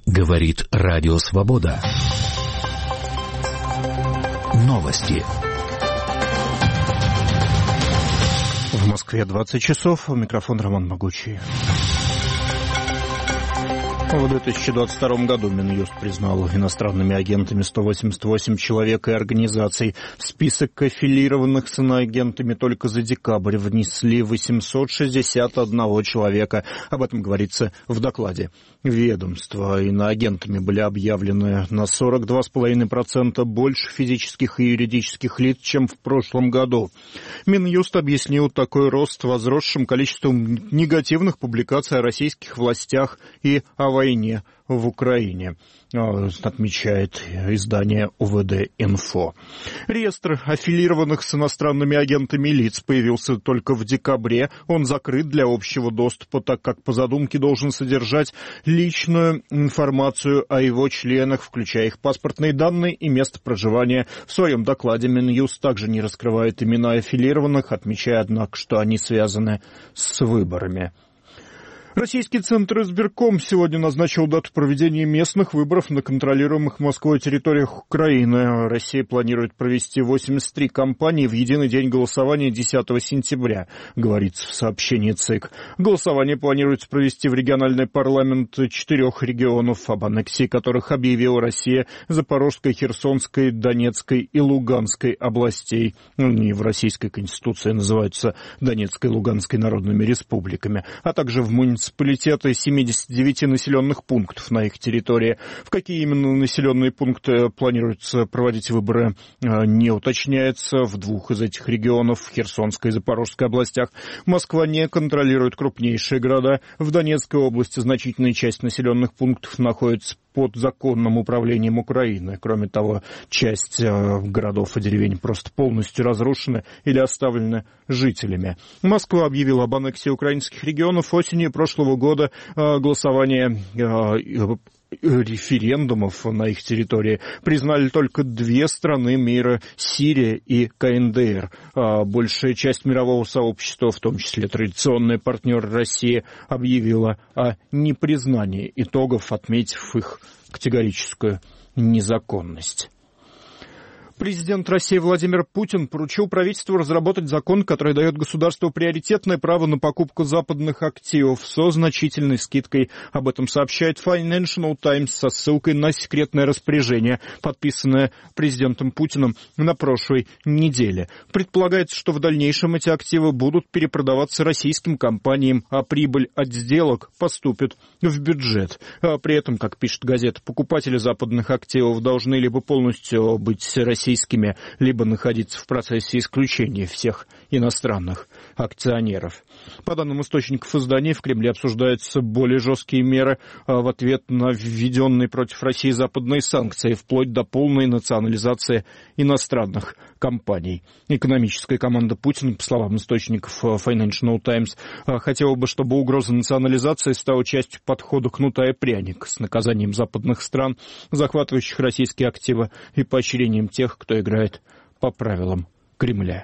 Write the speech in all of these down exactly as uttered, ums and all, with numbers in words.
Говорит Радио Свобода. Новости. В Москве двадцать часов. У микрофона Роман Могучий. В две тысячи двадцать втором году Минюст признал иностранными агентами сто восемьдесят восемь человек и организаций. В список аффилированных с иноагентами только за декабрь внесли восемьсот шестьдесят один человека. Об этом говорится в докладе ведомства. Иноагентами были объявлены на сорок два целых пять десятых процента больше физических и юридических лиц, чем в прошлом году. Минюст объяснил такой рост возросшим количеством негативных публикаций о российских властях и о войне в Украине, отмечает издание УВД-Инфо. Реестр аффилированных с иностранными агентами лиц появился только в декабре. Он закрыт для общего доступа, так как по задумке должен содержать личную информацию о его членах, включая их паспортные данные и место проживания. В своем докладе Минюст также не раскрывает имена аффилированных, отмечая, однако, что они связаны с выборами. Российский Центр избирком сегодня назначил дату проведения местных выборов на контролируемых Москвой территориях Украины. Россия планирует провести восемьдесят три кампании в единый день голосования десятого сентября, говорится в сообщении ЦИК. Голосование планируется провести в региональный парламент четырех регионов, об аннексии которых объявила Россия: Запорожской, Херсонской, Донецкой и Луганской областей. Они в Российской Конституции называются Донецкой и Луганской народными республиками, а также в муниципалитете муниципалитеты семидесяти девяти населенных пунктов на их территории. В какие именно населенные пункты планируется проводить выборы, не уточняется. В двух из этих регионов, в Херсонской и Запорожской областях, Москва не контролирует крупнейшие города. В Донецкой области значительная часть населенных пунктов находится под законным управлением Украины. Кроме того, часть э, городов и деревень просто полностью разрушены или оставлены жителями. Москва объявила об аннексии украинских регионов осенью прошлого года. Э, голосование э, референдумов на их территории признали только две страны мира – Сирия и КНДР. А большая часть мирового сообщества, в том числе традиционные партнеры России, объявила о непризнании итогов, отметив их категорическую незаконность. Президент России Владимир Путин поручил правительству разработать закон, который дает государству приоритетное право на покупку западных активов со значительной скидкой. Об этом сообщает Financial Times со ссылкой на секретное распоряжение, подписанное президентом Путиным на прошлой неделе. Предполагается, что в дальнейшем эти активы будут перепродаваться российским компаниям, а прибыль от сделок поступит в бюджет. А при этом, как пишет газета, покупатели западных активов должны либо полностью быть российскими, либо находиться в процессе исключения всех иностранных акционеров. По данным источников издания, в Кремле обсуждаются более жесткие меры в ответ на введенные против России западные санкции, вплоть до полной национализации иностранных компаний. Экономическая команда Путина, по словам источников Financial Times, хотела бы, чтобы угроза национализации стала частью подхода кнута и пряника с наказанием западных стран, захватывающих российские активы, и поощрением тех, кто играет по правилам Кремля.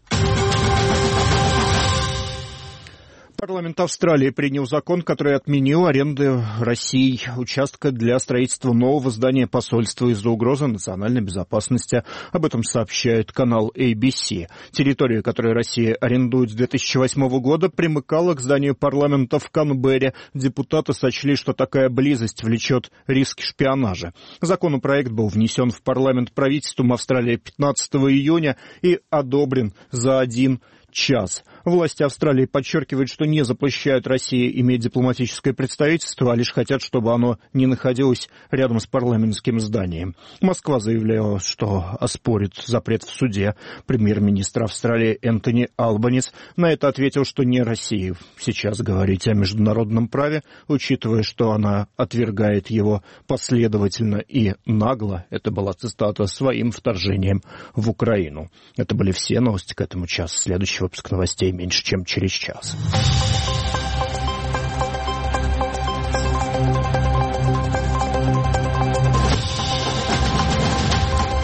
Парламент Австралии принял закон, который отменил аренду России участка для строительства нового здания посольства из-за угрозы национальной безопасности. Об этом сообщает канал эй би си. Территория, которую Россия арендует с две тысячи восьмого года, примыкала к зданию парламента в Канберре. Депутаты сочли, что такая близость влечет риски шпионажа. Законопроект был внесен в парламент правительством Австралии пятнадцатого июня и одобрен за один час. Власти Австралии подчеркивают, что не запрещают России иметь дипломатическое представительство, а лишь хотят, чтобы оно не находилось рядом с парламентским зданием. Москва заявляла, что оспорит запрет в суде. Премьер-министр Австралии Энтони Албанис на это ответил, что не России сейчас говорить о международном праве, учитывая, что она отвергает его последовательно и нагло. Это была цитата, своим вторжением в Украину. Это были все новости к этому часу. Следующий выпуск новостей меньше, чем через час.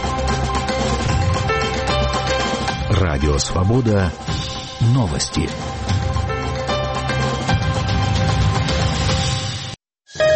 Радио Свобода. Новости.